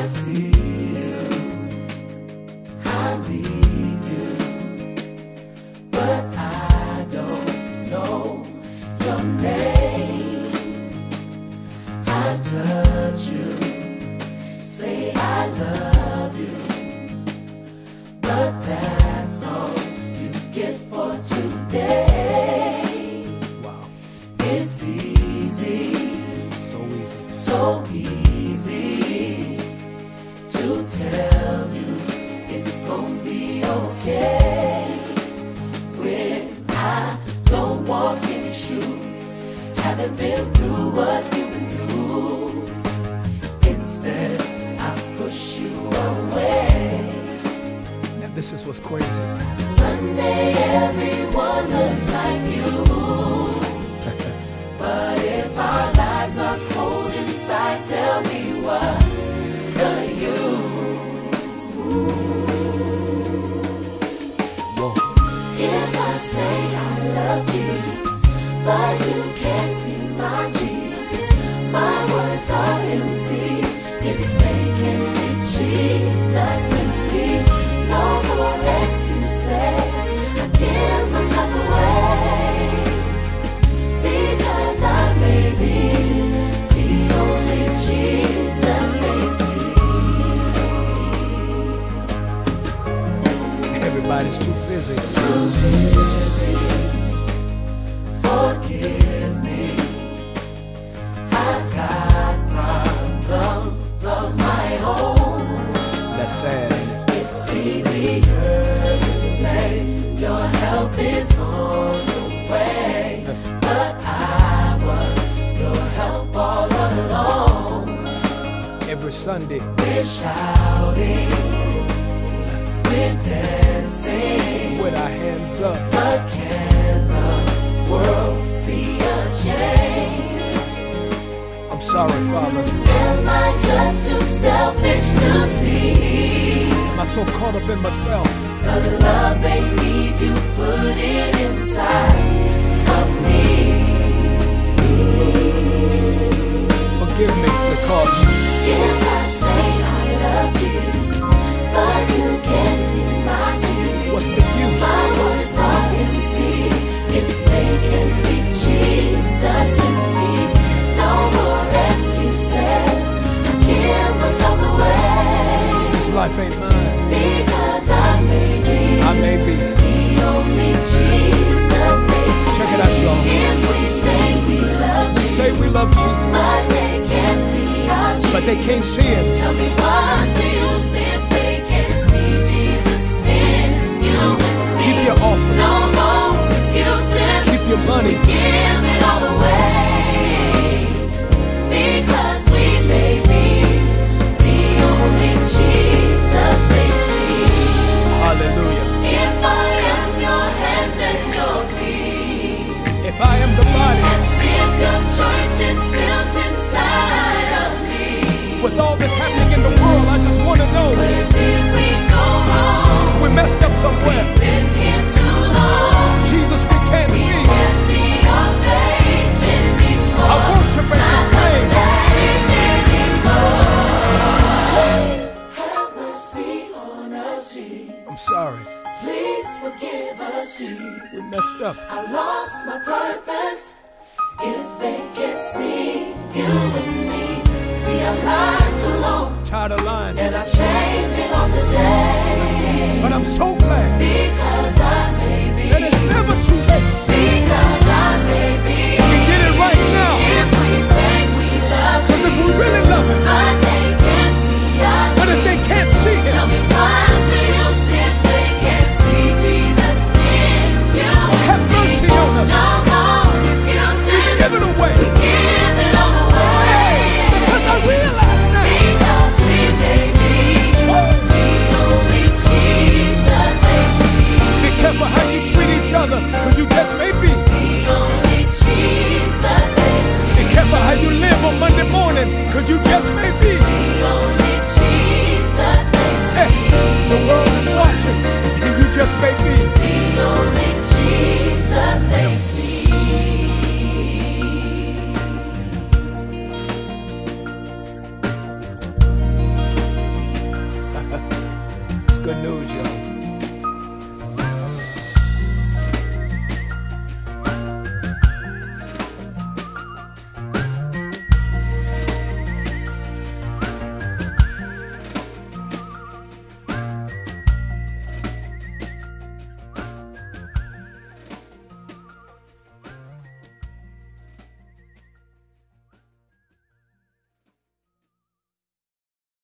see you, I need you, but I don't know your name. I touch you, say I love you, but that's all you get for today. Wow. It's easy, so easy to tell you it's gonna be okay when I don't walk in your shoes, haven't been through what you've been through. Instead, I push you away. Now this is what's crazy. Sunday, everyone looks like you. But if our lives are cold inside, tell me what's the you? Whoa. If I say I love Jesus, but you can't see my Jesus, my words are empty. If they can't see Jesus in me, no more excuses. I give myself away, because I may be the only Jesus they see. Everybody's too busy. Too busy. Forgive me. I've got problems of my own. That's sad, ain't it? It's easier to say your help is on the way, but I was your help all along. Every Sunday, We're shouting, we're dancing, with our hands up. but can the world see a change? I'm sorry, Father. Am I just too selfish to see Am I so caught up in myself? the love they need? You put it inside of me. Forgive me because If I say I love Jesus, but you can't see my Jesus, what's the use? my words are empty. If they can see Jesus in me, no more excuses. I give myself away, This life ain't mine. because I may be the only Jesus they see. Check it out, y'all. If we say we love We Jesus, say we love Jesus, but they can't see our Jesus, but they can't see him. tell me what's the use if they can't see Jesus in you and me? Keep your offering. No more excuses. Keep your money. Give it all away, because we may be the only Jesus they see. Hallelujah. If I am your hands and your feet, If I am the body, and if your church is built inside of me, with all that's happening in the world, I just want to know where did we go wrong? we messed up somewhere. Been here too long. Jesus, we can't see. Can't see your face anymore. Our worship ain't the Not the same. same anymore. Have mercy on us, Jesus. I'm sorry. Please forgive us, Jesus. We messed up. I lost my purpose. If they can't see you and me, see I lied too long, Tired of lying. and I change it all today. But I'm so glad Because I may be, that it's never too late. because I may be. We get it right now. If we say we love Because if we Jesus, really love him, but they can't see our but if they Jesus, can't see tell him, me what's the use if they can't see Jesus in you? have mercy on us. No more excuses. Give it away. Give it all away. Because I realize now. Because we may be the only Jesus they see. Be careful how you treat each other, because you just may be. The only Jesus they see. Be careful how you live on Monday morning, because you just may be. The only Jesus they Hey, see. the world is watching, and you just may be. The only Jesus they see. good news, y'all.